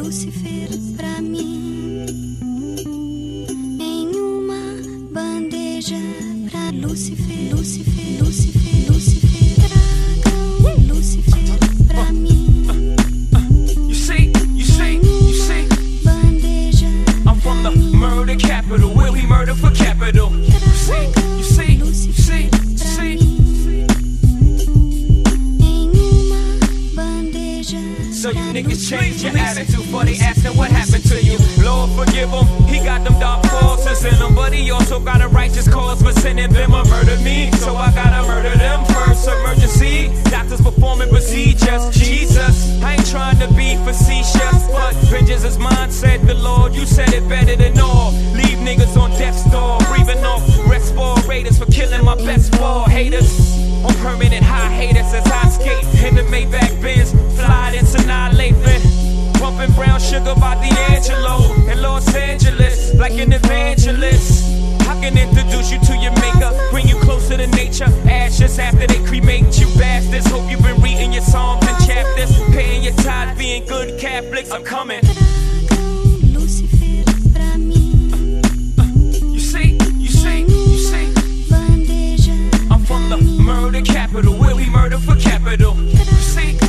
Lúcifer pra mim, em uma bandeja pra Lúcifer, Lúcifer, Lúcifer, Lúcifer, tragam Lúcifer pra mim. You see, Bandeja I'm from the murder capital, where we murder for capital. You see, em uma bandeja. So you niggas change your attitude, for they asking what happened to you. Lord forgive him, he got them dark forces in him, but he also got a righteous cause for sending them to murder me. So I gotta murder them first. Emergency, doctors performing procedures. Jesus, I ain't trying to be facetious, but vengeance is mine, said the Lord. You said it better than all. Leave niggas on death's door, breathing off respirators for killing my best four haters. On permanent high haters as I skate in the Maybach Benz, fly it's annihilating. Pumping brown sugar by D'Angelo in Los Angeles, like an evangelist. I can introduce you to your maker, bring you closer to nature. Ashes after they cremate you bastards. Hope you've been reading your psalms and chapters, paying your tithes, being good Catholics. I'm coming. Tragam Lúcifer pra mim, You see, bandeja. I'm from the murder capital, where we murder for capital. You see,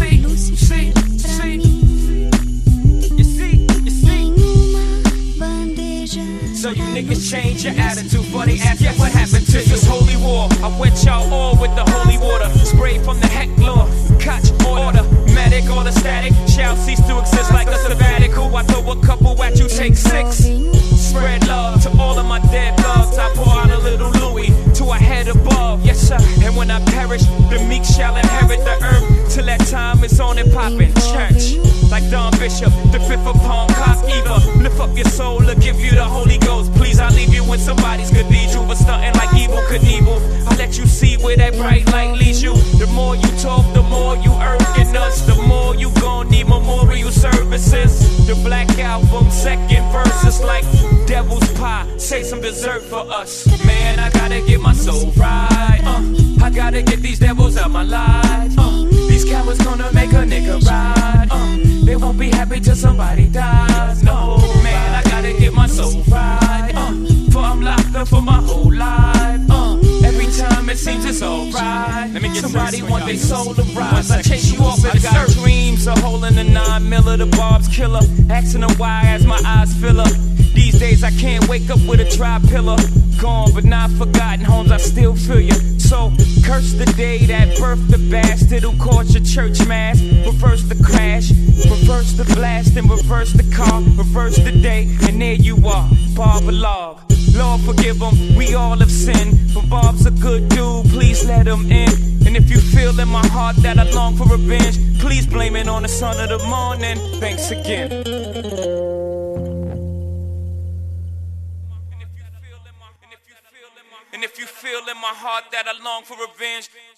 Em uma bandeja. So you niggas change your attitude, for they ask what happened to this holy war. I wet y'all all with the holy water, spray from the heck law. Catch order, medic, all the static shall cease to exist like a sabbatical. I throw a couple at you, take six. Spread love to all of my dead thugs. I pour out a little Louis to a head above, yes sir. And when I perish, the meek shall inherit the earth. Till that time it's on and poppin'. Church, like Don Bishop, the fifth of Palm Cock Eva. Lift up your soul, I'll give you the Holy Ghost. Please, I'll leave you in somebody's cathedral, but stunting like Evel Knievel. I'll let you see where that bright light leads you. The more you talk, the more you irking us. The more you gon' need memorial services. The Black Album, second verse is like devil's pie. Say some dessert for us. Man, I gotta get my soul right. I gotta get these devils out my life. These cowards gonna make a nigga ride. They won't be happy till somebody dies. No, man, I gotta get my soul right. For I'm locked up for my whole life. Every time it seems it's alright. Let me get somebody want their soul to rise. I chase you off in the got dreams of holding a 9 miller, the Barb's killer. Asking her why as my eyes fill up. These days I can't wake up with a dry pillow. Gone but not forgotten, homes I still feel you. So curse the day that birthed the bastard who caused your church mass. Reverse the crash, reverse the blast, and reverse the car. Reverse the day, and there you are, Bob Love. Lord forgive him, we all have sinned. But Bob's a good dude, please let him in. And if you feel in my heart that I long for revenge, please blame it on the son of the morning. Thanks again. And if you feel in my heart that I long for revenge,